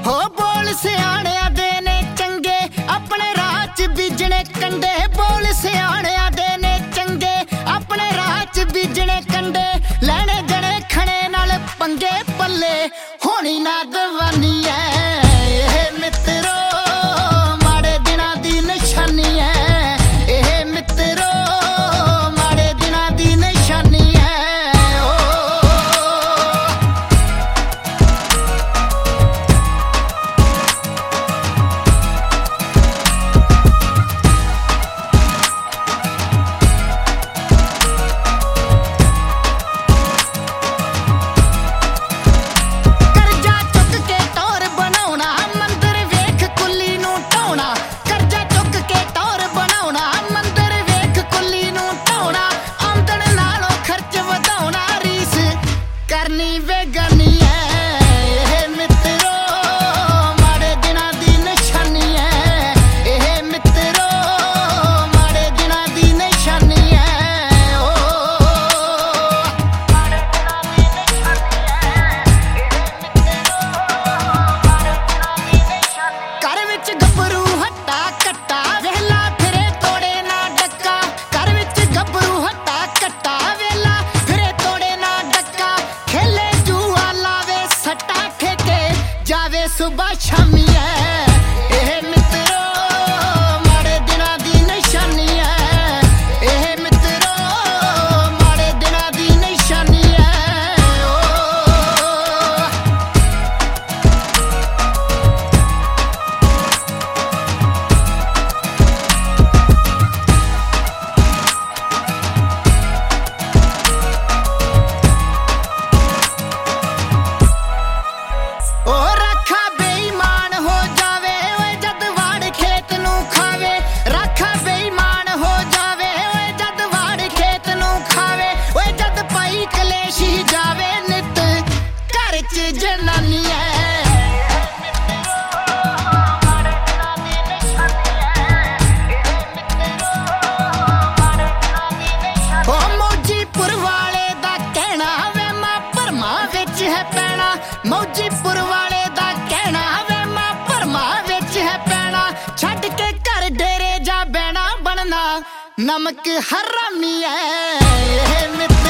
हो बोल सियाणिया दे ने चंगे अपने राह च बीजने कंडे बोल सियाणिया दे ने चंगे अपने राह च बीजने कंडे लैने जने खने नाल पंगे पल्ले होनी ना दवानी है मित्रो माड़े दिना दी निशानी है मित्रो माड़े दिना दी निशानी है सुबह शामी है मित्रो माड़े दिना दी निशानी है मित्रो माड़े दिना दी निशानी है जनानी मौजीपुर वाले दा कहना वे मां भरमा विच है पैना मौजीपुर वाले दा कहना वे मां भरमा विच है पैना छड्ड के घर डेरे जा बैना बनना नमक हरामी है